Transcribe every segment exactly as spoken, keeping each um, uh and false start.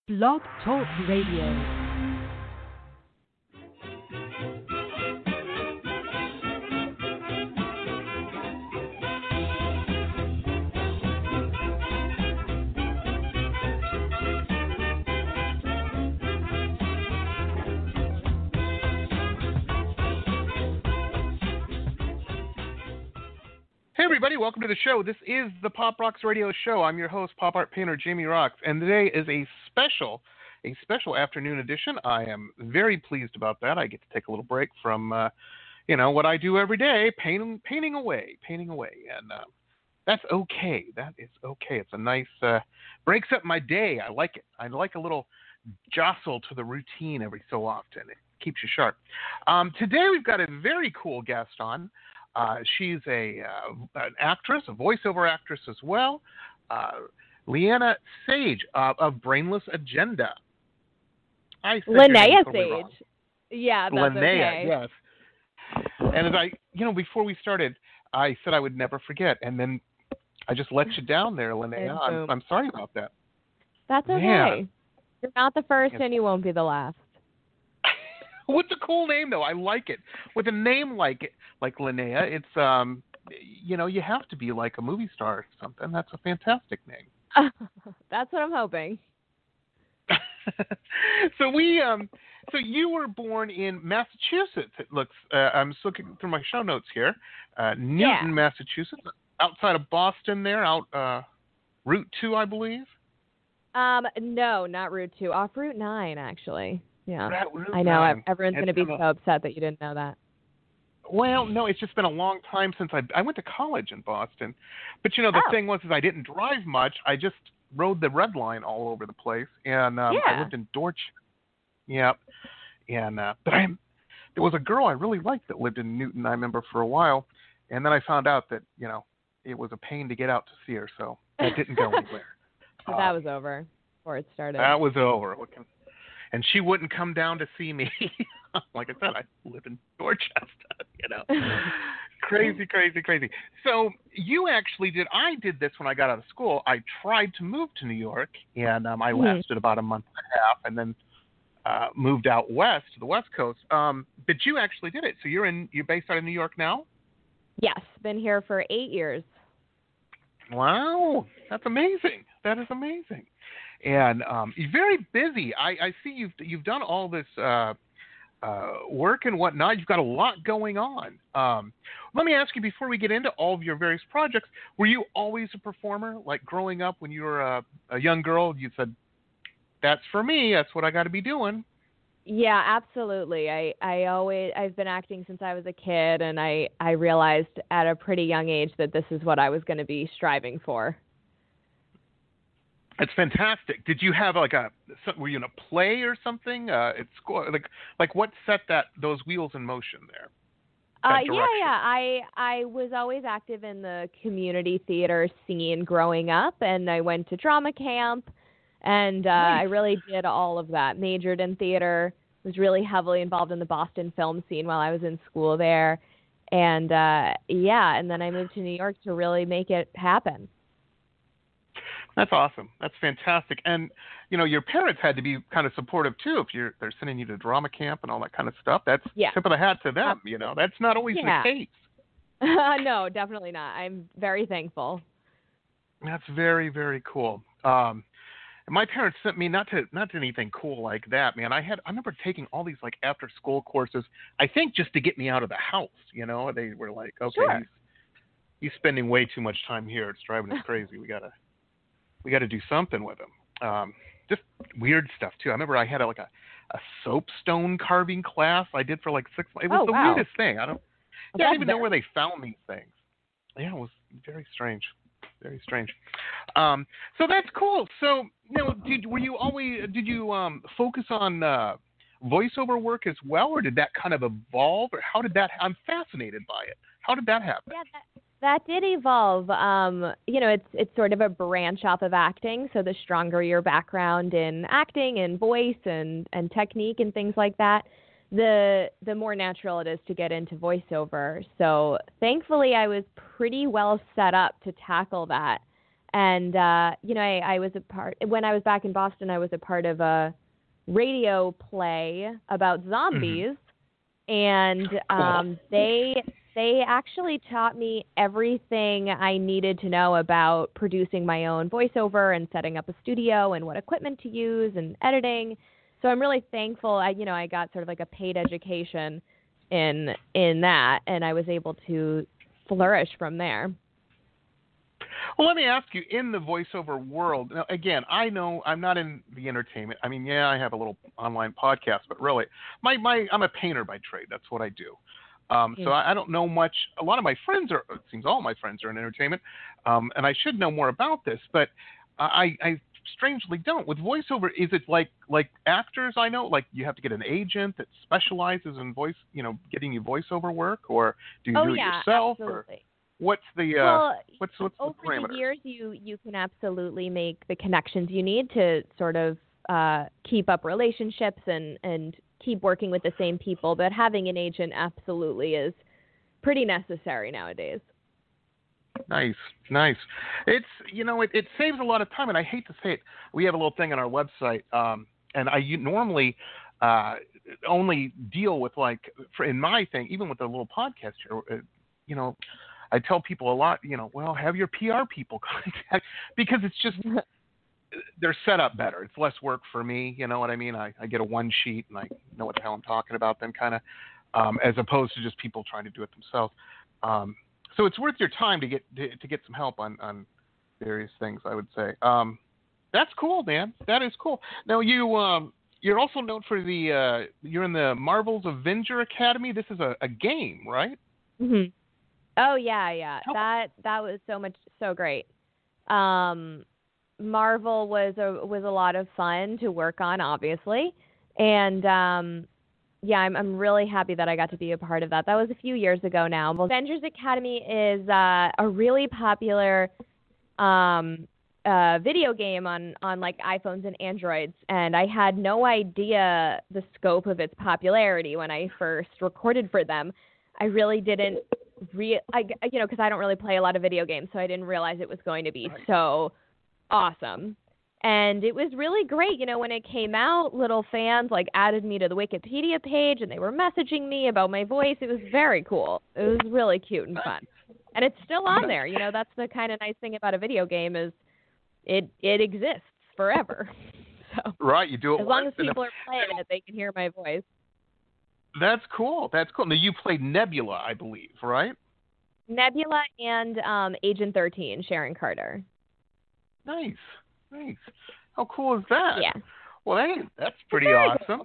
Blog Talk Radio. Hey everybody, welcome to the show. This is the Pop Rocks Radio Show. I'm your host, pop art painter Jamie Rocks, and today is a special, a special afternoon edition. I am very pleased about that. I get to take a little break from, uh, you know, what I do every day, painting, painting away, painting away, and uh, that's okay. That is okay. It's a nice, uh, breaks up my day. I like it. I like a little jostle to the routine every so often. It keeps you sharp. Um, today we've got a very cool guest on. Uh, she's a uh, an actress, a voiceover actress as well, uh, Liana Sage uh, of Brainless Agenda. I said Linnea totally Sage. wrong. Yeah, that's Linnea, okay. yes. And as I, you know, before we started, I said I would never forget, and then I just let you down there, Linnea. I'm, I'm sorry about that. That's okay. Yeah. You're not the first, Yes. and you won't be the last. What's a cool name though? I like it. With a name like it, like Linnea, it's um, you know, you have to be like a movie star or something. That's a fantastic name. That's what I'm hoping. so we um, so you were born in Massachusetts. It looks. Uh, I'm just looking through my show notes here. Uh, Newton, Yeah. Massachusetts, outside of Boston. There, out uh, Route Two, I believe. Um, no, not Route two. Off Route nine, actually. Yeah. Route I know. nine. Everyone's going to It's be been so a- upset that you didn't know that. Well, no, it's just been a long time since I I went to college in Boston. But, you know, the Oh. thing was is I didn't drive much. I just rode the red line all over the place. And um, I Yeah. lived in Dorchester. Yep. And, uh, but I, there was a girl I really liked that lived in Newton, I remember, for a while. And then I found out that, you know, it was a pain to get out to see her. So that didn't go anywhere. So Uh, that was over before it started. That was over. What can- And she wouldn't come down to see me. Like I said, I live in Dorchester, you know. Crazy, crazy, crazy. So you actually did, I did this when I got out of school. I tried to move to New York, and um, I Mhm. lasted about a month and a half, and then uh, moved out west to the West Coast. Um, but you actually did it. So you're in, you're based out of New York now? Yes, been here for eight years. Wow, that's amazing. That is amazing. And um, you're very busy. I, I see you've you've done all this uh, uh, work and whatnot. You've got a lot going on. Um, let me ask you before we get into all of your various projects. Were you always a performer? Like growing up when you were a, a young girl, you said, "That's for me. That's what I got to be doing." Yeah, absolutely. I, I always I've been acting since I was a kid, and I, I realized at a pretty young age that this is what I was going to be striving for. It's fantastic. Did you have like a? Were you in a play or something? Uh, at school, like like what set that those wheels in motion there? Uh, That yeah, direction? yeah. I I was always active in the community theater scene growing up, and I went to drama camp, and uh, Nice. I really did all of that. Majored in theater, was really heavily involved in the Boston film scene while I was in school there, and uh, yeah, and then I moved to New York to really make it happen. That's awesome. That's fantastic. And you know, your parents had to be kind of supportive too. If you're they're sending you to drama camp and all that kind of stuff, that's Yeah. tip of the hat to them. You know, that's not always Yeah. the case. No, definitely not. I'm very thankful. That's very very cool. Um, and my parents sent me not to not to anything cool like that, man. I had I remember taking all these like after school courses. I think just to get me out of the house. You know, they were like, okay, Sure. he's, he's spending way too much time here. It's driving us crazy. We gotta we got to do something with him. Um, just weird stuff too. I remember I had a, like a, a soapstone carving class I did for like six months. It was Oh, the wow. weirdest thing. I don't, yeah, I That's don't even know very- where they found these things. Yeah, it was very strange. Very strange. Um, so that's cool. So, you know, did, were you always, did you um, focus on uh, voiceover work as well, or did that kind of evolve, or how did that, I'm fascinated by it. How did that happen? Yeah, that, that did evolve. Um, you know, it's it's sort of a branch off of acting. So the stronger your background in acting and voice and, and technique and things like that, the the more natural it is to get into voiceover. So thankfully, I was pretty well set up to tackle that. And, uh, you know, I, I was a part, when I was back in Boston, I was a part of a radio play about zombies. Mm-hmm. And um, they they actually taught me everything I needed to know about producing my own voiceover and setting up a studio and what equipment to use and editing. So I'm really thankful. I, you know, I got sort of like a paid education in in that, and I was able to flourish from there. Well, let me ask you, in the voiceover world, now, again, I know I'm not in the entertainment. I mean, yeah, I have a little online podcast, but really, my, my I'm a painter by trade. That's what I do. Um, yeah. So I, I don't know much. A lot of my friends are, it seems all my friends are in entertainment, um, and I should know more about this, but I, I strangely don't. With voiceover, is it like like actors I know? Like you have to get an agent that specializes in voice, you know, getting you voiceover work, or do you oh, do it yeah, yourself? Absolutely. Or what's the uh, well, what's what's over the parameter? the years, you you can absolutely make the connections you need to sort of uh, keep up relationships and and keep working with the same people. But having an agent absolutely is pretty necessary nowadays. Nice, nice. It's, you know, it, it saves a lot of time, and I hate to say it. We have a little thing on our website, um, and I normally uh, only deal with, like, for, in my thing, even with the little podcast here, uh, you know, I tell people a lot, you know, well, have your P R people contact, because it's just, they're set up better. It's less work for me, you know what I mean? I, I get a one sheet, and I know what the hell I'm talking about then, kind of, um, as opposed to just people trying to do it themselves. Um So it's worth your time to get to, to get some help on, on various things, I would say. Um, that's cool, man. That is cool. Now you um, you're also known for the uh, you're in the Marvel's Avenger Academy. This is a, a game, right? Mm-hmm. Oh yeah, yeah. How- that that was so much so great. Um, Marvel was a was a lot of fun to work on, obviously, and um, yeah, I'm I'm really happy that I got to be a part of that. That was a few years ago now. Avengers Academy is uh, a really popular um, uh, video game on, on like iPhones and Androids, and I had no idea the scope of its popularity when I first recorded for them. I really didn't re I, you know, because I don't really play a lot of video games, so I didn't realize it was going to be so awesome. And it was really great. You know, when it came out, little fans like added me to the Wikipedia page, and they were messaging me about my voice. It was very cool. It was really cute and fun. And it's still on there. You know, that's the kind of nice thing about a video game is it it exists forever. So right, you do it as long as once, people are playing it, they can hear my voice. That's cool. That's cool. Now you played Nebula, I believe, right? Nebula and um, Agent thirteen, Sharon Carter. Nice. Nice. How cool is that? Yeah. Well, hey, that's pretty awesome.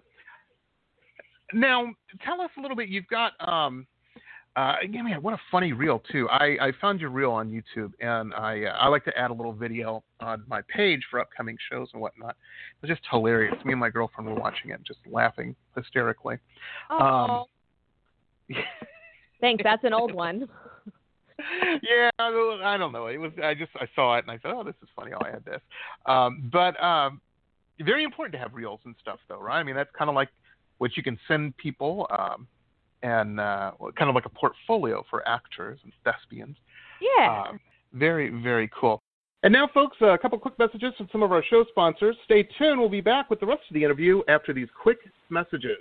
Now, tell us a little bit. You've got, um, uh, yeah, man, what a funny reel too. I, I found your reel on YouTube, and I uh, I like to add a little video on my page for upcoming shows and whatnot. It was just hilarious. Me and my girlfriend were watching it, just laughing hysterically. Oh. Um, Thanks. That's an old one. Yeah, I don't know. It was. I just I saw it and I thought, oh, this is funny. I'll add this. Um, but um, very important to have reels and stuff, though, right? I mean, that's kind of like what you can send people, um, and uh, kind of like a portfolio for actors and thespians. Yeah. Um, very, very cool. And now, folks, a couple quick messages from some of our show sponsors. Stay tuned. We'll be back with the rest of the interview after these quick messages.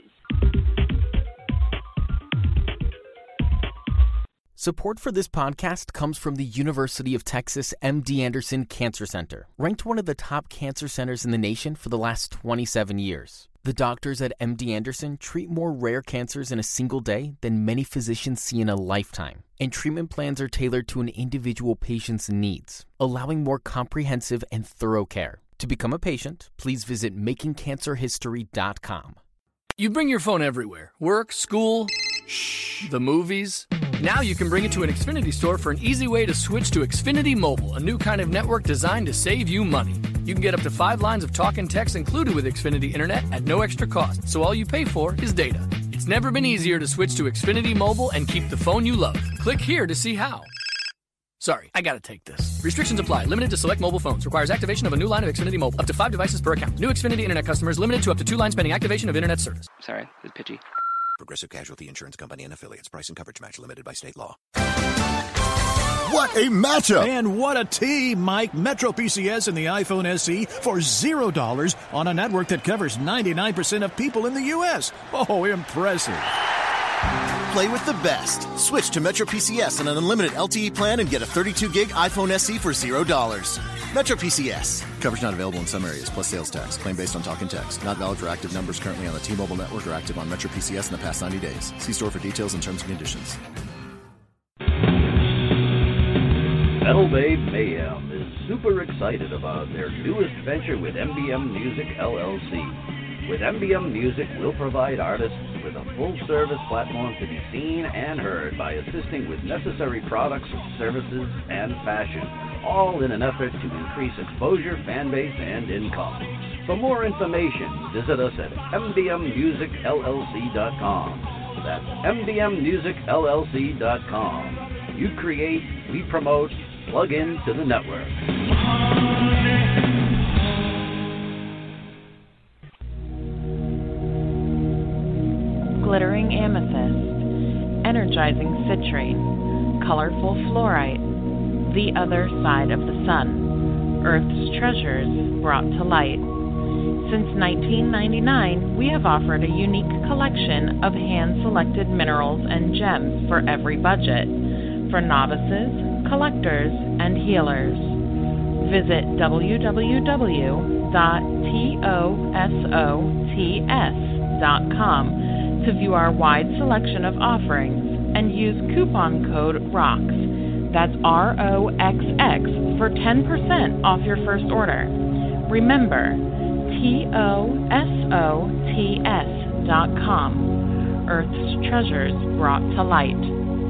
Support for this podcast comes from the University of Texas M D Anderson Cancer Center, ranked one of the top cancer centers in the nation for the last twenty-seven years. The doctors at M D Anderson treat more rare cancers in a single day than many physicians see in a lifetime, and treatment plans are tailored to an individual patient's needs, allowing more comprehensive and thorough care. To become a patient, please visit making cancer history dot com. You bring your phone everywhere. Work, school, shh, the movies. Now you can bring it to an Xfinity store for an easy way to switch to Xfinity Mobile, a new kind of network designed to save you money. You can get up to five lines of talk and text included with Xfinity Internet at no extra cost, so all you pay for is data. It's never been easier to switch to Xfinity Mobile and keep the phone you love. Click here to see how. Sorry, I gotta take this. Restrictions apply. Limited to select mobile phones. Requires activation of a new line of Xfinity Mobile. Up to five devices per account. New Xfinity Internet customers limited to up to two lines pending activation of Internet service. Sorry, it's pitchy. Progressive Casualty Insurance Company and Affiliates. Price and coverage match limited by state law. What a matchup! And what a team, Mike. Metro P C S and the iPhone S E for zero dollars on a network that covers ninety-nine percent of people in the U S. Oh, impressive. Play with the best. Switch to Metro P C S on an unlimited L T E plan and get a thirty-two gig iPhone S E for zero dollars. Metro P C S. Coverage not available in some areas, plus sales tax. Claim based on talk and text. Not valid for active numbers currently on the T-Mobile network or active on Metro P C S in the past ninety days. See store for details and terms and conditions. Metal Babe Mayhem is super excited about their newest venture with M B M Music L L C. With M B M Music, we'll provide artists with a full-service platform to be seen and heard by assisting with necessary products, services, and fashion, all in an effort to increase exposure, fan base, and income. For more information, visit us at M B M music L L C dot com. That's M B M music L L C dot com. You create, we promote, plug into the network. Glittering amethyst, energizing citrine, colorful fluorite, the other side of the sun, Earth's treasures brought to light. Since nineteen ninety-nine, we have offered a unique collection of hand-selected minerals and gems for every budget, for novices, collectors, and healers. Visit w w w dot tosots dot com to view our wide selection of offerings and use coupon code ROXX, that's R O X X, for ten percent off your first order. Remember, T O S O T S dot com, Earth's treasures brought to light.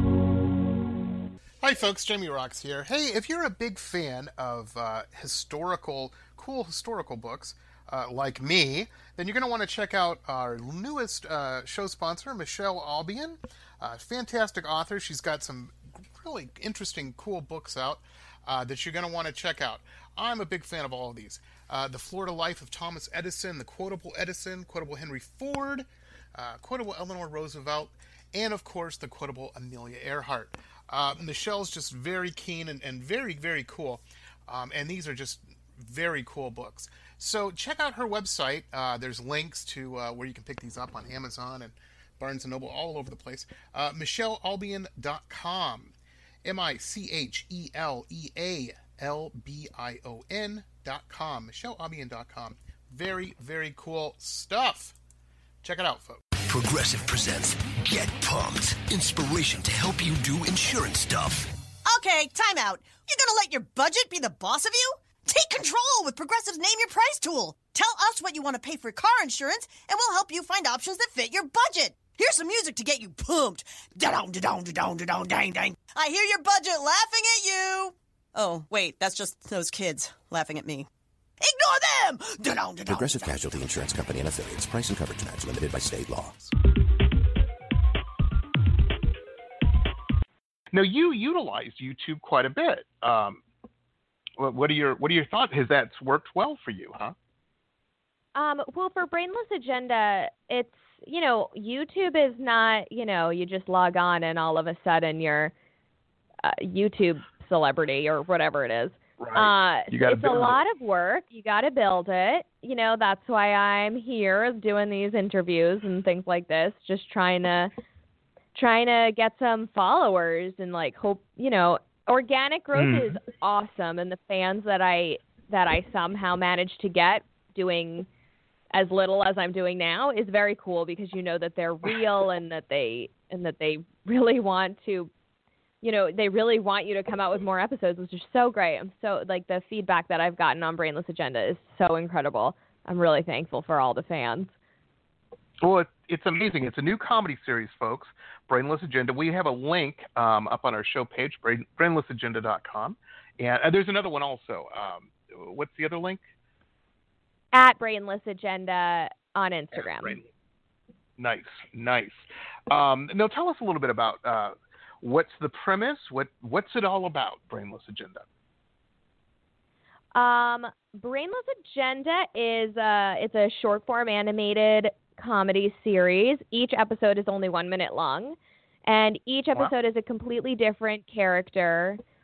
Hi folks, Jamie Rocks here. Hey, if you're a big fan of uh, historical, cool historical books, Uh, like me, then you're going to want to check out our newest uh, show sponsor, Michelle Albion. Uh, fantastic author. She's got some really interesting, cool books out uh, that you're going to want to check out. I'm a big fan of all of these. Uh, the Florida Life of Thomas Edison, The Quotable Edison, Quotable Henry Ford, uh, Quotable Eleanor Roosevelt, and of course, The Quotable Amelia Earhart. Uh, Michelle's just very keen and, and very, very cool. Um, and these are just very cool books. So check out her website. Uh, there's links to uh, where you can pick these up on Amazon and Barnes and Noble, all over the place. Uh, Michelle Albion dot com. M I C H E L E A L B I O N dot com. Michelle Albion dot com. Very, very cool stuff. Check it out, folks. Progressive presents Get Pumped. Inspiration to help you do insurance stuff. Okay, time out. You're gonna let your budget be the boss of you? Take control with Progressive's Name Your Price tool. Tell us what you want to pay for car insurance, and we'll help you find options that fit your budget. Here's some music to get you pumped. Da-dong, da-dong, da-dong, da-dong, dang, dang. I hear your budget laughing at you. Oh, wait, that's just those kids laughing at me. Ignore them! Da-dong, da-dong, Progressive Casualty Insurance Company and affiliates. Price and coverage match limited by state law. Now, you utilized YouTube quite a bit. Um, What are your What are your thoughts? Has that worked well for you, huh? Um, well, for Brainless Agenda, it's, you know, YouTube is not, you know, you just log on and all of a sudden you're a YouTube celebrity or whatever it is. Right. Uh, you gotta it's build a lot it. of work. You got to build it. You know, that's why I'm here doing these interviews and things like this, just trying to trying to get some followers and like hope, you know, organic growth mm. is awesome, and the fans that I that I somehow managed to get doing as little as I'm doing now is very cool, because you know that they're real and that they and that they really want to, you know, they really want you to come out with more episodes, which is so great. I'm so like the feedback that I've gotten on Brainless Agenda is so incredible. I'm really thankful for all the fans. Well, it, it's amazing. It's a new comedy series, folks. Brainless Agenda. We have a link um, up on our show page, brain, brainless agenda dot com. And uh, there's another one also. Um, what's the other link? At Brainless Agenda on Instagram. Brain. Nice, nice. Um, now, tell us a little bit about uh, what's the premise? What What's it all about, Brainless Agenda? Um, Brainless Agenda is a, it's a short form animated comedy series. Each episode is only one minute long, and each episode wow. is a completely different character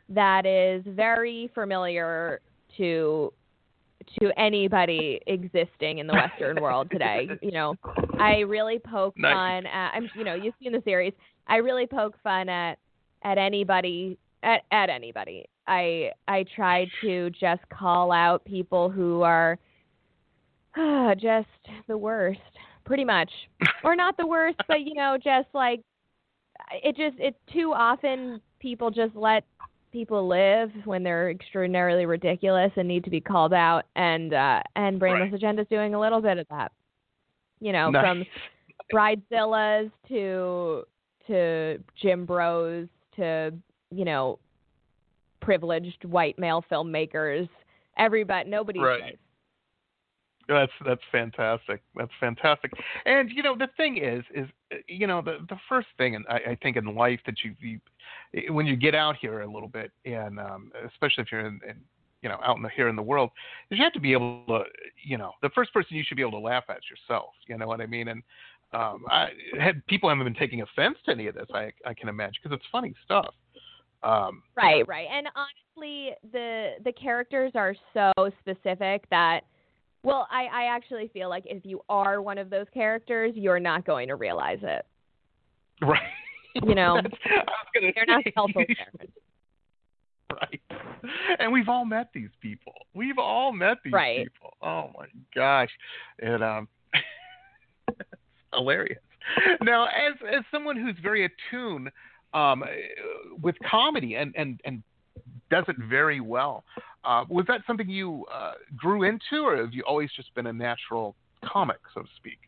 that is very familiar to to anybody existing in the Western world today. You know, I really poke nice. fun at, I'm, you know, you've seen the series. I really poke fun at, at anybody, at, at anybody. I, I try to just call out people who are uh, just the worst, pretty much. Or not the worst, but, you know, just like, it just, it too often people just let people live when they're extraordinarily ridiculous and need to be called out, and uh, and Brainless right. Agenda is doing a little bit of that. You know, nice. From Bridezillas to to Jim Bros to, you know, privileged white male filmmakers. Everybody, nobody's right. safe. That's that's fantastic. That's fantastic. And you know, the thing is, is you know, the the first thing, and I, I think in life that you, you when you get out here a little bit, and um, especially if you're in, in you know out in the here in the world, is you have to be able to, you know, the first person you should be able to laugh at is yourself. You know what I mean? And um, I had people haven't been taking offense to any of this. I I can imagine, because it's funny stuff. Um, right, right. And honestly, the the characters are so specific that. Well, I, I actually feel like if you are one of those characters, you're not going to realize it. Right. You know, they're say. Not self-aware. Right. And we've all met these people. We've all met these right. people. Oh, my gosh. And, um, it's hilarious. Now, as as someone who's very attuned um, with comedy and, and, and does it very well, Uh, was that something you uh, grew into, or have you always just been a natural comic, so to speak?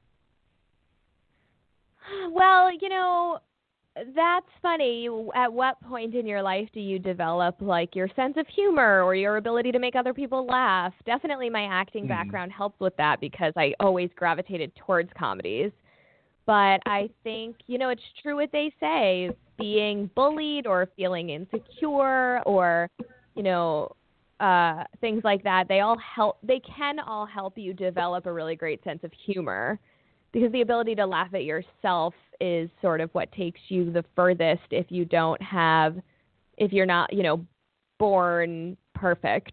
Well, you know, that's funny. At what point in your life do you develop, like, your sense of humor or your ability to make other people laugh? Definitely my acting mm. background helped with that, because I always gravitated towards comedies. But I think, you know, it's true what they say, being bullied or feeling insecure or, you know, Uh, things like that, they all help. They can all help you develop a really great sense of humor, because the ability to laugh at yourself is sort of what takes you the furthest if you don't have, if you're not, you know, born perfect.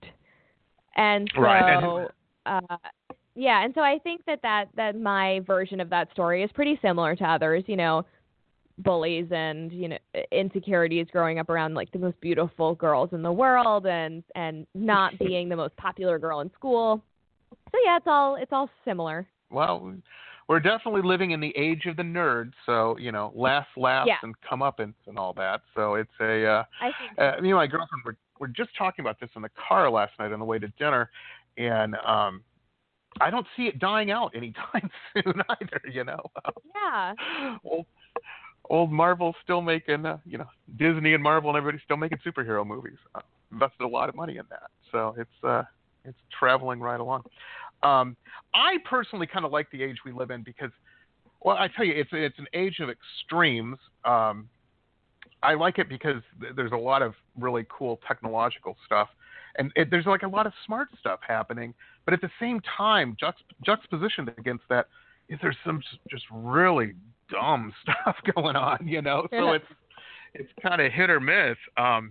And so, right. uh, yeah, and so I think that, that that my version of that story is pretty similar to others, you know, bullies and, you know, insecurities growing up around like the most beautiful girls in the world and and not being the most popular girl in school. So yeah, it's all it's all similar. Well, we're definitely living in the age of the nerd, so, you know, laughs, laughs, yeah. and comeuppance and all that. So it's a uh, I think so. uh, me and my girlfriend were were just talking about this in the car last night on the way to dinner, and um I don't see it dying out anytime soon either, you know. Yeah. Well, old Marvel's still making, uh, you know, Disney and Marvel and everybody's still making superhero movies. Uh, invested a lot of money in that, so it's uh, it's traveling right along. Um, I personally kind of like the age we live in because, well, I tell you, it's it's an age of extremes. Um, I like it because th- there's a lot of really cool technological stuff, and it, there's like a lot of smart stuff happening. But at the same time, juxt- juxtapositioned against that is there's some just really dumb stuff going on, you know. So it's it's kind of hit or miss. Um,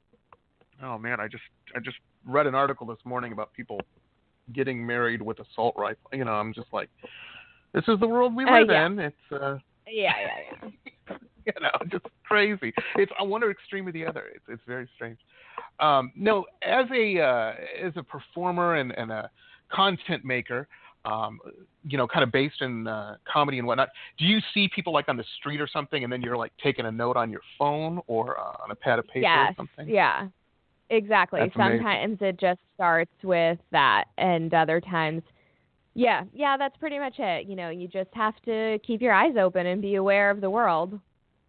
oh man, I just I just read an article this morning about people getting married with assault rifle. You know, I'm just like, this is the world we live uh, yeah. in. It's uh, yeah, yeah, yeah. you know, just crazy. It's on one extreme or the other. It's it's very strange. Um, no, as a uh, as a performer and, and a content maker. Um, you know, kind of based in uh, comedy and whatnot. Do you see people like on the street or something, and then you're like taking a note on your phone or uh, on a pad of paper yes, or something? Yeah, exactly. That's Sometimes amazing. it just starts with that, and other times, yeah, yeah, that's pretty much it. You know, you just have to keep your eyes open and be aware of the world.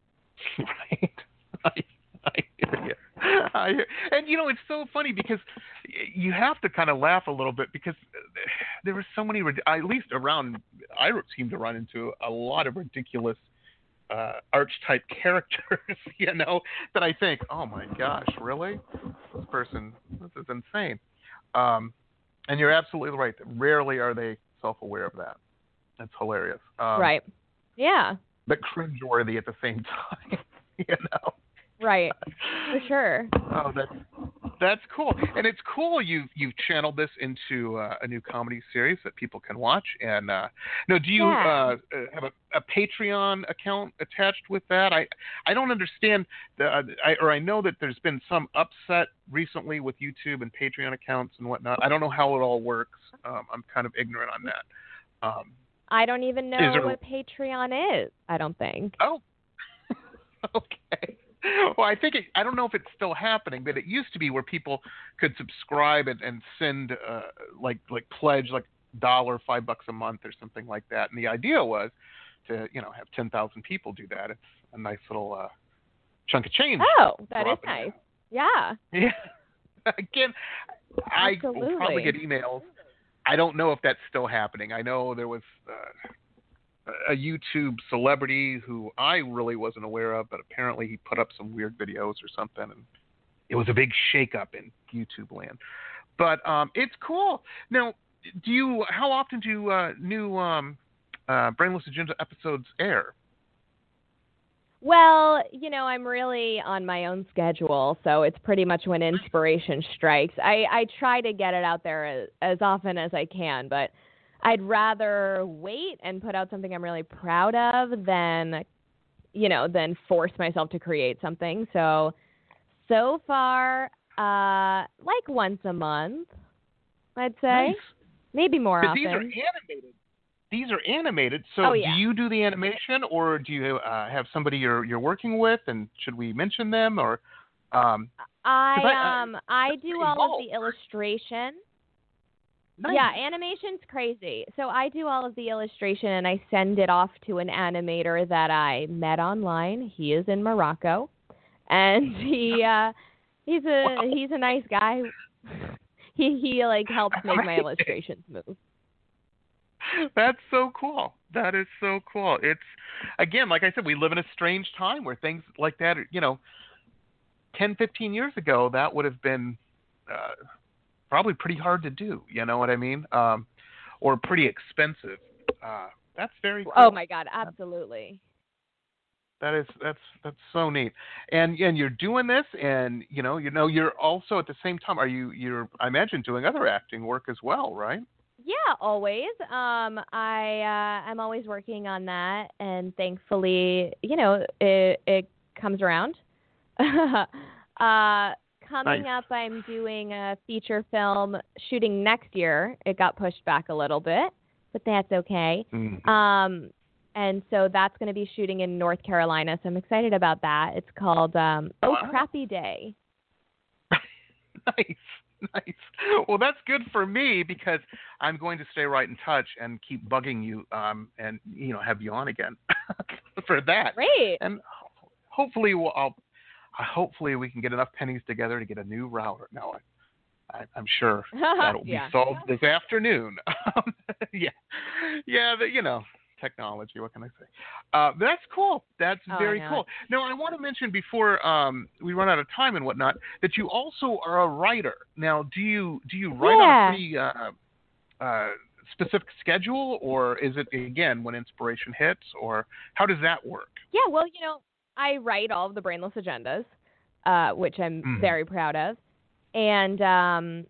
Right. I, I hear you. I hear. And you know, it's so funny because you have to kind of laugh a little bit because there were so many, at least around, I seem to run into a lot of ridiculous uh, archetype characters, you know, that I think, oh my gosh, really? This person, this is insane. Um, and you're absolutely right. Rarely are they self-aware of that. That's hilarious. Um, right. Yeah. But cringeworthy at the same time, you know. Right, for sure. Oh, that's that's cool, and it's cool you you've channeled this into uh, a new comedy series that people can watch. And uh, no, do you Yeah. uh, have a, a Patreon account attached with that? I I don't understand the uh, I, or I know that there's been some upset recently with YouTube and Patreon accounts and whatnot. I don't know how it all works. Um, I'm kind of ignorant on that. Um, I don't even know there- what Patreon is, I don't think. Oh, okay. Well, I think it, I don't know if it's still happening, but it used to be where people could subscribe and, and send uh, like like pledge like dollar five bucks a month or something like that. And the idea was to you know have ten thousand people do that. It's a nice little uh, chunk of change. Oh, that is dropping nice. Yeah. Yeah. Again, I will probably Absolutely. get emails. I don't know if that's still happening. I know there was uh, a YouTube celebrity who I really wasn't aware of, but apparently he put up some weird videos or something, and it was a big shakeup in YouTube land. But um, it's cool. Now, do you? How often do uh, new um, uh, Brainless Agenda episodes air? Well, you know, I'm really on my own schedule, so it's pretty much when inspiration strikes. I, I try to get it out there as, as often as I can, but I'd rather wait and put out something I'm really proud of than, you know, than force myself to create something. So, so far, uh, like once a month, I'd say. Nice. Maybe more But often. these are animated. These are animated. So Oh, yeah. do you do the animation, or do you uh, have somebody you're you're working with? And should we mention them? Or um, 'cause I- I um I do pretty all involved. of the illustration. nice. Yeah, animation's crazy. So I do all of the illustration and I send it off to an animator that I met online. He is in Morocco, and he uh, he's a Wow. he's a nice guy. he he like helps make my Right. illustrations move. That's so cool. That is so cool. It's again, like I said, we live in a strange time where things like that, are, you know, ten, fifteen years ago, that would have been uh, probably pretty hard to do. You know what I mean? Um, or pretty expensive. Uh, that's very cool. Oh my God, absolutely. That is that's that's so neat. And and you're doing this, and you know, you know, you're also at the same time. Are you? You're I imagine doing other acting work as well, right? Yeah, always. Um, I uh, I'm always working on that, and thankfully, you know, it it comes around. uh, coming Nice. up, I'm doing a feature film shooting next year. It got pushed back a little bit, but that's okay. Mm. Um, and so that's going to be shooting in North Carolina. So I'm excited about that. It's called um, Oh Wow. Crappy Day. Nice, nice. Well, that's good for me because I'm going to stay right in touch and keep bugging you, um, and you know, have you on again for that. Great. And hopefully, we'll, I'll, uh, hopefully we can get enough pennies together to get a new router. No, I, I, I'm sure that'll Yeah. be solved this afternoon. yeah, yeah, but, you know. Technology, what can I say? Uh, that's cool. That's Oh, I very know. cool. Now, I want to mention before um, we run out of time and whatnot that you also are a writer. Now, do you do you write Yeah. on a pretty uh, uh, specific schedule, or is it again when inspiration hits, or how does that work? Yeah, well, you know, I write all of the Brainless Agendas, uh, which I'm Mhm. very proud of, and um,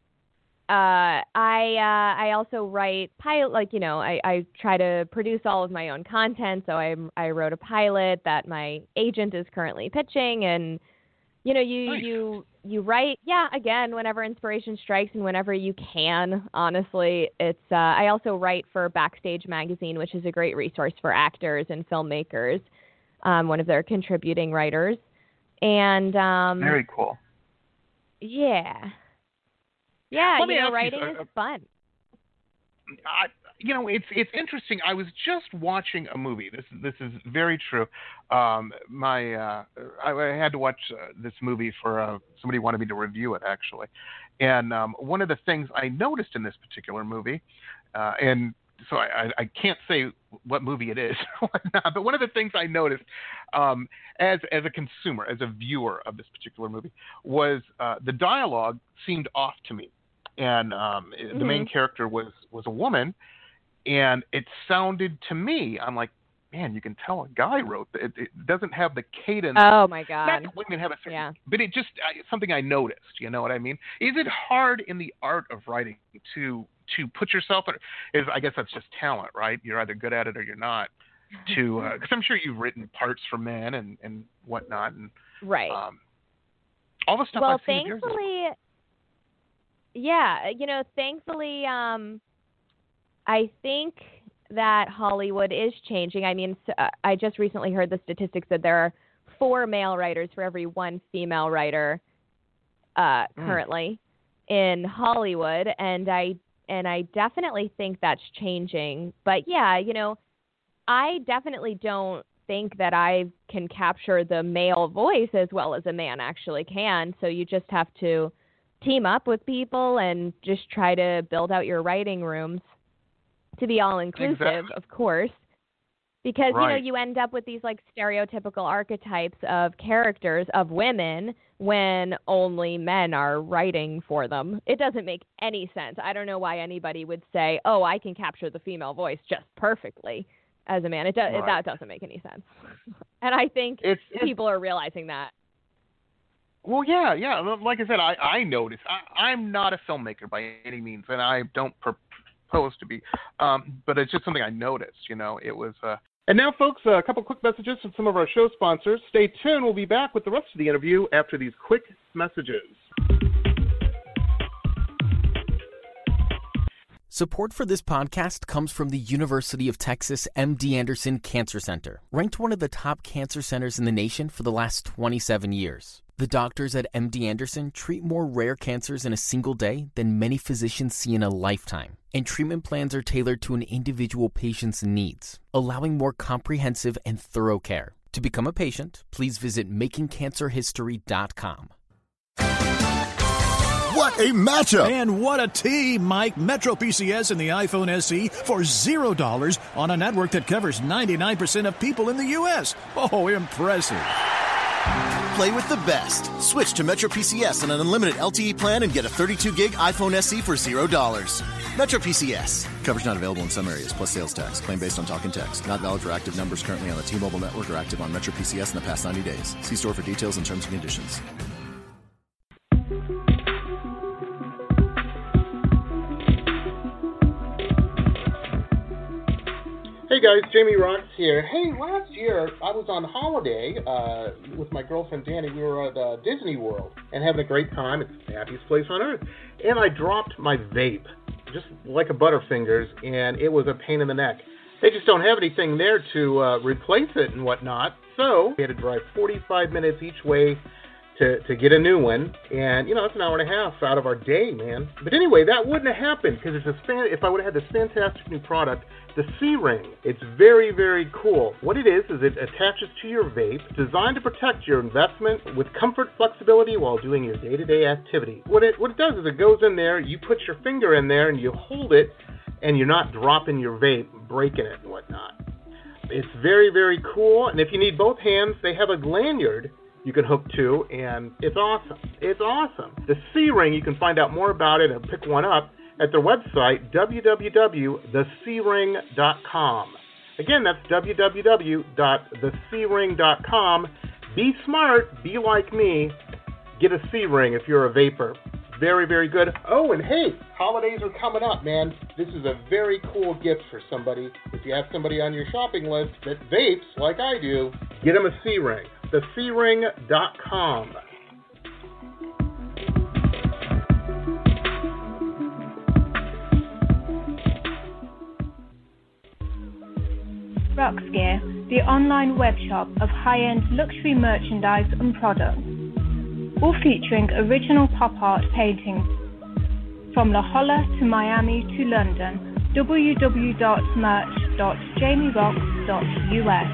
uh, I uh, I also write pilot. Like you know, I, I try to produce all of my own content. So I I wrote a pilot that my agent is currently pitching, and you know, you Nice. you you write. Yeah, again, whenever inspiration strikes and whenever you can. Honestly, it's. Uh, I also write for Backstage Magazine, which is a great resource for actors and filmmakers. Um, one of their contributing writers, and um, Very cool. yeah, yeah. Let me You know, ask you, writing uh, is fun. I, you know, it's it's interesting. I was just watching a movie. This this is very true. Um, my uh, I, I had to watch uh, this movie for uh, somebody wanted me to review it actually, and um, one of the things I noticed in this particular movie, uh, and so I, I, I can't say what movie it is or whatnot, but one of the things I noticed um, as as a consumer, as a viewer of this particular movie, was uh, the dialogue seemed off to me. And um, the main Mhm. character was, was a woman, and it sounded to me, I'm like, man, you can tell a guy wrote it. It doesn't have the cadence. Oh my God! Not that women have a certain, yeah. but it just uh, something I noticed. You know what I mean? Is it hard in the art of writing to to put yourself? Is I guess that's just talent, right? You're either good at it or you're not. To because uh, I'm sure you've written parts for men and and whatnot, and right. Um, all the stuff. Well, I've seen thankfully, yeah, you know, thankfully, um, I think that Hollywood is changing. I mean, uh, I just recently heard the statistics that there are four male writers for every one female writer uh, currently mm. in Hollywood, and I and I definitely think that's changing. But yeah, you know, I definitely don't think that I can capture the male voice as well as a man actually can. So you just have to team up with people and just try to build out your writing rooms to be all inclusive, exactly. of course, because right. you know you end up with these like stereotypical archetypes of characters of women when only men are writing for them. It doesn't make any sense. I don't know why anybody would say, "Oh, I can capture the female voice just perfectly as a man." It, do- right. it that doesn't make any sense. And I think it's, it's, people are realizing that. Well, yeah, yeah. Like I said, I, I noticed. I, I'm not a filmmaker by any means, and I don't propose to be. Um, but it's just something I noticed, you know. It was. Uh... And now, folks, a couple quick messages from some of our show sponsors. Stay tuned. We'll be back with the rest of the interview after these quick messages. Support for this podcast comes from the University of Texas M D Anderson Cancer Center, ranked one of the top cancer centers in the nation for the last twenty-seven years. The doctors at M D Anderson treat more rare cancers in a single day than many physicians see in a lifetime, and treatment plans are tailored to an individual patient's needs, allowing more comprehensive and thorough care. To become a patient, please visit making cancer history dot com. What a matchup! And what a team, Mike. Metro P C S and the iPhone S E for zero dollars on a network that covers ninety-nine percent of people in the U S. Oh, impressive. Play with the best. Switch to Metro P C S on an unlimited L T E plan and get a thirty-two gig iPhone S E for zero dollars. Metro P C S. Coverage not available in some areas, plus sales tax. Claim based on talk and text. Not valid for active numbers currently on the T-Mobile network or active on Metro P C S in the past ninety days. See store for details and terms and conditions. Hey guys, Jamie Rocks here. Hey, last year I was on holiday uh, with my girlfriend Danny. We were at uh, Disney World and having a great time. It's the happiest place on earth. And I dropped my vape, just like a Butterfingers, and it was a pain in the neck. They just don't have anything there to uh, replace it and whatnot. So we had to drive forty-five minutes each way to, to get a new one. And, you know, that's an hour and a half out of our day, man. But anyway, that wouldn't have happened because it's a fan- if I would have had this fantastic new product, the C-Ring. It's very, very cool. What it is, is it attaches to your vape, designed to protect your investment with comfort, flexibility while doing your day-to-day activity. What it what it does is it goes in there, you put your finger in there, and you hold it, and you're not dropping your vape, breaking it and whatnot. It's very, very cool, and if you need both hands, they have a lanyard you can hook to, and it's awesome. It's awesome. The C-Ring, you can find out more about it and pick one up at their website, w w w dot the c ring dot com. Again, that's w w w dot the c ring dot com. Be smart. Be like me. Get a C-Ring if you're a vapor. Very, very good. Oh, and hey, holidays are coming up, man. This is a very cool gift for somebody. If you have somebody on your shopping list that vapes like I do, get them a C-Ring. the c ring dot com. Rocks Gear, the online web shop of high-end luxury merchandise and products, all featuring original pop art paintings. From La Jolla to Miami to London, w w w dot merch dot jamie rocks dot u s.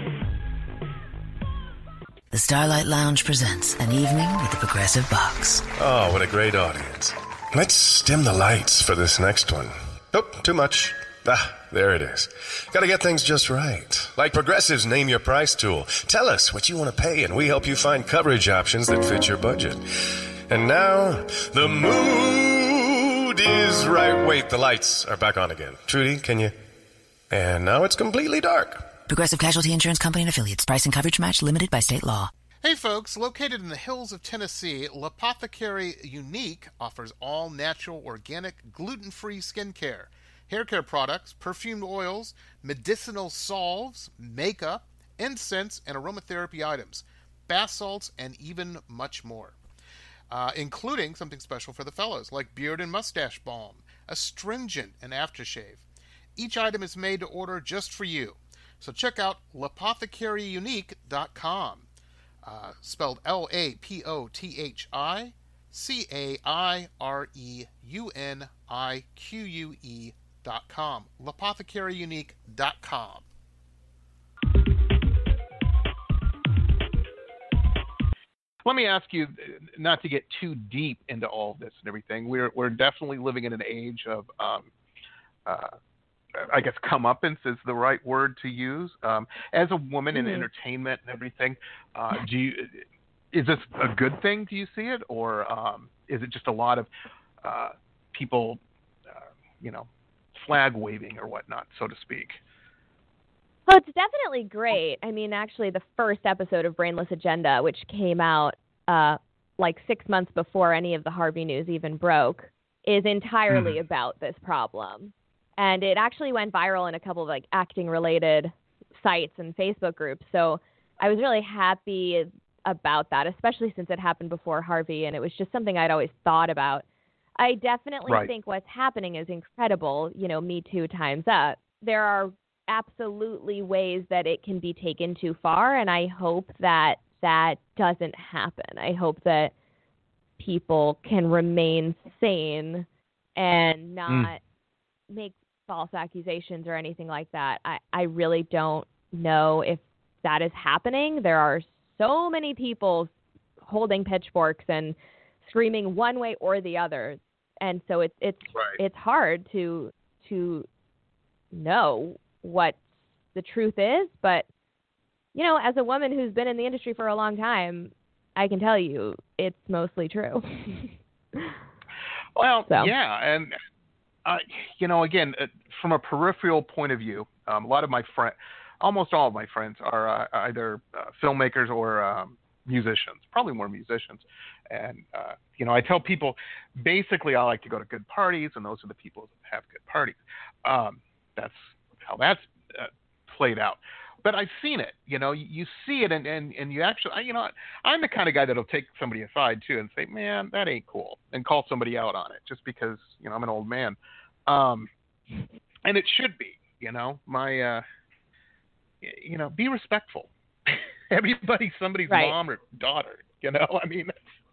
The Starlight Lounge presents An Evening with the Progressive Box. Oh, what a great audience. Let's dim the lights for this next one. Nope, too much. Ah, there it is. Gotta get things just right. Like Progressive's Name Your Price tool. Tell us what you want to pay, and we help you find coverage options that fit your budget. And now, the mood is right. Wait, the lights are back on again. Trudy, can you? And now it's completely dark. Progressive Casualty Insurance Company and Affiliates. Price and coverage match limited by state law. Hey folks, located in the hills of Tennessee, L'Apothecary Unique offers all natural, organic, gluten-free skincare, hair care products, perfumed oils, medicinal salves, makeup, incense, and aromatherapy items, bath salts, and even much more. Uh, including something special for the fellows, like beard and mustache balm, astringent, and aftershave. Each item is made to order just for you. So check out L'Apothecary Unique dot com. Uh, spelled L A P O T H I C A I R E U N I Q U E dot com. L'Apothecary Unique dot com. Let me ask you, not to get too deep into all of this and everything, we're we're definitely living in an age of, um, uh, I guess, comeuppance is the right word to use. Um, as a woman mm-hmm. in entertainment and everything, uh, do you is this a good thing? Do you see it, or um, is it just a lot of uh, people, uh, you know, flag waving or whatnot, so to speak? Well, it's definitely great. I mean, actually, the first episode of Brainless Agenda, which came out uh, like six months before any of the Harvey news even broke, is entirely mm-hmm. about this problem. And it actually went viral in a couple of like acting-related sites and Facebook groups. So I was really happy about that, especially since it happened before Harvey, and it was just something I'd always thought about. I definitely right. think what's happening is incredible, you know, Me Too times up. There are absolutely ways that it can be taken too far, and I hope that that doesn't happen. I hope that people can remain sane and not mm. make false accusations or anything like that. I, I really don't know if that is happening. There are so many people holding pitchforks and screaming one way or the other, and so it's it's right. it's hard to to know what the truth is. But you know, as a woman who's been in the industry for a long time, I can tell you it's mostly true. Well, so. yeah, and uh, you know, again, uh, from a peripheral point of view, um, a lot of my friends, almost all of my friends, are uh, either uh, filmmakers or um, musicians. Probably more musicians. And uh, you know, I tell people, basically, I like to go to good parties, and those are the people that have good parties. Um, that's how that's uh, played out. But I've seen it, you know, you, you see it and, and, and you actually, you know, I'm the kind of guy that'll take somebody aside too and say, man, that ain't cool, and call somebody out on it just because, you know, I'm an old man. Um, and it should be, you know, my, uh, you know, be respectful. Everybody's somebody's right. mom or daughter, you know, I mean,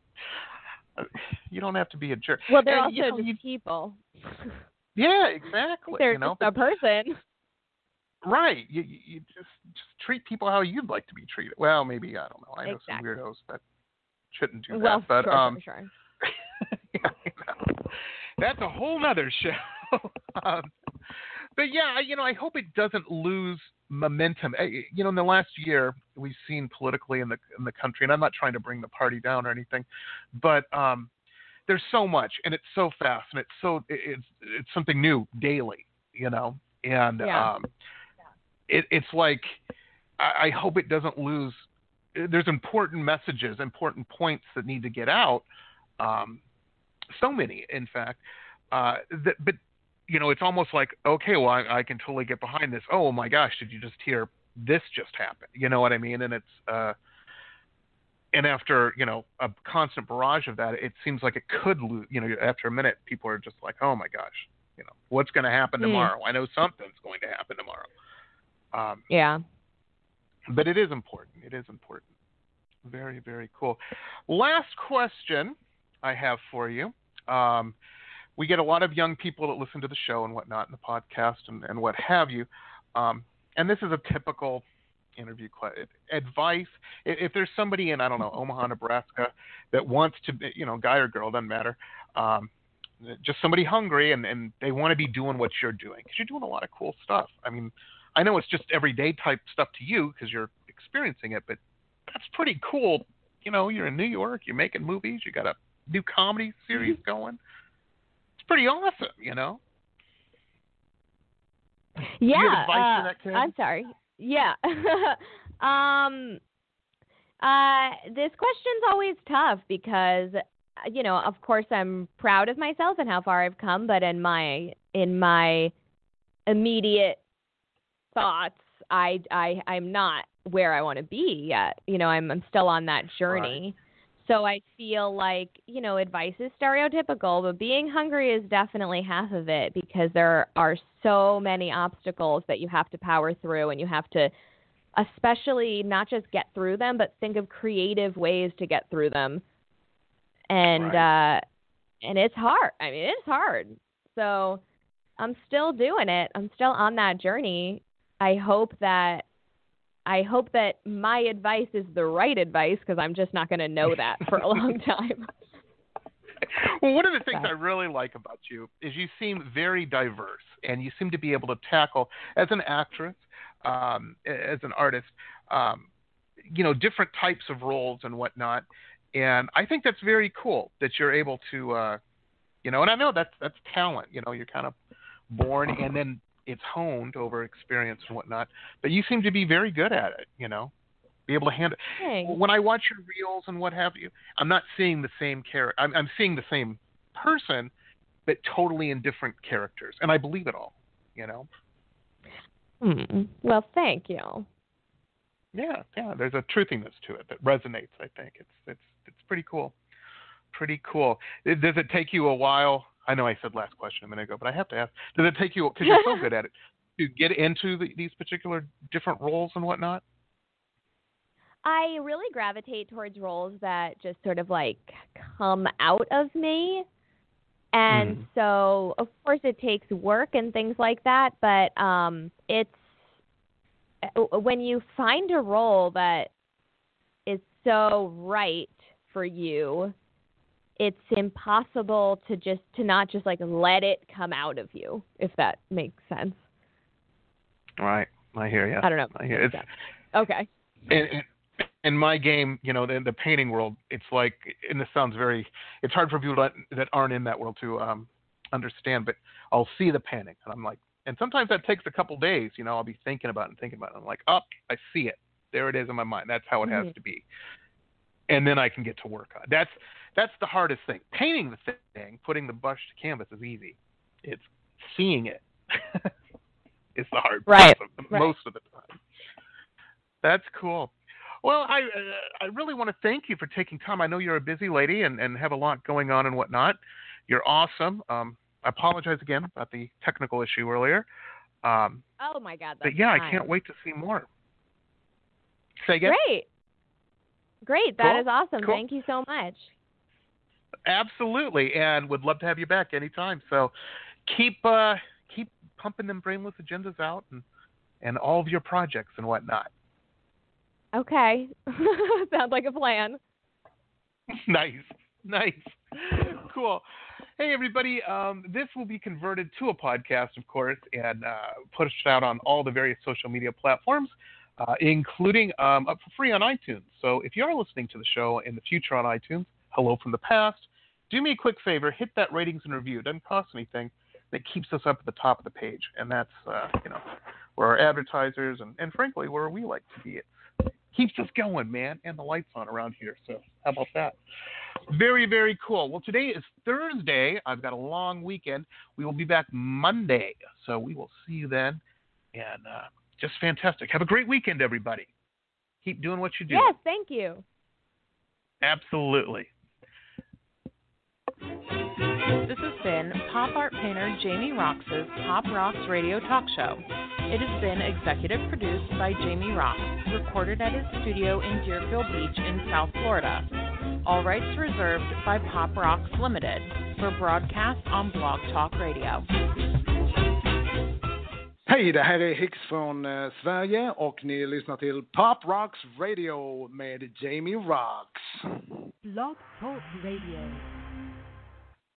you don't have to be a jerk. Well, they're and, also you know, just you, people. Yeah, exactly. They're you know, just a person. Right. You, you just just treat people how you'd like to be treated. Well, maybe, I don't know. I know exactly. some weirdos that shouldn't do well, that. But sure, um, sure, sure. yeah, you know, that's a whole nother show. um, but yeah, you know, I hope it doesn't lose momentum. You know, in the last year, we've seen politically in the in the country, and I'm not trying to bring the party down or anything, but um, there's so much, and it's so fast, and it's so it's it's something new daily. You know, and yeah. um. It, it's like, I, I hope it doesn't lose. There's important messages, important points that need to get out. Um, so many, in fact. Uh, that, but, you know, it's almost like, okay, well, I, I can totally get behind this. Oh, my gosh, did you just hear this just happen? You know what I mean? And it's, uh, and after, you know, a constant barrage of that, it seems like it could lose, you know, after a minute, people are just like, oh, my gosh, you know, what's going to happen tomorrow? Mm. I know something's going to happen tomorrow. Um, yeah. But it is important. It is important. Very, very cool. Last question I have for you. Um, we get a lot of young people that listen to the show and whatnot, and the podcast and, and what have you. Um, and this is a typical interview question. Advice. If there's somebody in, I don't know, Omaha, Nebraska that wants to, you know, guy or girl, doesn't matter, um, just somebody hungry and, and they want to be doing what you're doing, because you're doing a lot of cool stuff. I mean, I know it's just everyday type stuff to you because you're experiencing it, but that's pretty cool. You know, you're in New York, you're making movies, you got a new comedy series going. It's pretty awesome, you know? Yeah. Do you have advice uh, for that kid? I'm sorry. Yeah. um, uh, this question's always tough because, you know, of course I'm proud of myself and how far I've come, but in my in my immediate thoughts, I I I'm not where I want to be yet. You know, I'm I'm still on that journey. Right. So I feel like, you know, advice is stereotypical, but being hungry is definitely half of it because there are so many obstacles that you have to power through, and you have to especially not just get through them, but think of creative ways to get through them. And right. uh, and it's hard. I mean, it's hard. So I'm still doing it. I'm still on that journey. I hope that I hope that my advice is the right advice because I'm just not going to know that for a long time. Well, one of the things I really like about you is you seem very diverse, and you seem to be able to tackle, as an actress, um, as an artist, um, you know, different types of roles and whatnot. And I think that's very cool that you're able to, uh, you know, and I know that's that's talent. You know, you're kind of born and then it's honed over experience and whatnot, but you seem to be very good at it, you know, be able to handle Thanks. When I watch your reels and what have you, I'm not seeing the same character. I'm, I'm seeing the same person, but totally in different characters. And I believe it all, you know? Hmm. Well, thank you. Yeah. Yeah. There's a truthiness to it that resonates. I think it's, it's, it's pretty cool. Pretty cool. It, does it take you a while? I know I said last question a minute ago, but I have to ask, does it take you, because you're so good at it, to get into the, these particular different roles and whatnot? I really gravitate towards roles that just sort of like come out of me. And mm. so, of course, it takes work and things like that, but um, it's when you find a role that is so right for you, it's impossible to just to not just like let it come out of you, if that makes sense. Right, I hear you. I don't know. I hear it's okay. In, in, in my game, you know, in the painting world, it's like, and this sounds very, it's hard for people that, that aren't in that world to um, understand. But I'll see the painting, and I'm like, and sometimes that takes a couple days. You know, I'll be thinking about it and thinking about it. I'm like, oh, I see it. There it is in my mind. That's how it mm-hmm. has to be. And then I can get to work on it. That's That's the hardest thing. Painting the thing, putting the brush to canvas is easy. It's seeing it. It's the hard right. part of, right. most of the time. That's cool. Well, I uh, I really want to thank you for taking time. I know you're a busy lady and, and have a lot going on and whatnot. You're awesome. Um, I apologize again about the technical issue earlier. Um, oh, my God. But, yeah, fine. I can't wait to see more. Say again? Great. Great. That cool. is awesome. Cool. Thank you so much. Absolutely, and would love to have you back anytime. So keep uh, keep pumping them brainless agendas out and, and all of your projects and whatnot. Okay. Sounds like a plan. Nice. Nice. Cool. Hey, everybody. Um, this will be converted to a podcast, of course, and uh, pushed out on all the various social media platforms, uh, including um, up for free on iTunes. So if you are listening to the show in the future on iTunes, hello from the past, do me a quick favor, hit that ratings and review. It doesn't cost anything. That keeps us up at the top of the page. And that's, uh, you know, where our advertisers and, and, frankly, where we like to be. It keeps us going, man, and the lights on around here. So how about that? Very, very cool. Well, today is Thursday. I've got a long weekend. We will be back Monday. So we will see you then. And uh, just fantastic. Have a great weekend, everybody. Keep doing what you do. Yes, thank you. Absolutely. This has been pop art painter Jamie Roxx's Pop Rocks Radio Talk Show. It has been executive produced by Jamie Roxx, recorded at his studio in Deerfield Beach in South Florida. All rights reserved by Pop Rocks Limited for broadcast on Blog Talk Radio. Hej, det här är Hicks från uh, Sverige och ni lyssnar till Pop Rocks Radio med Jamie Roxx. Blog Talk Radio.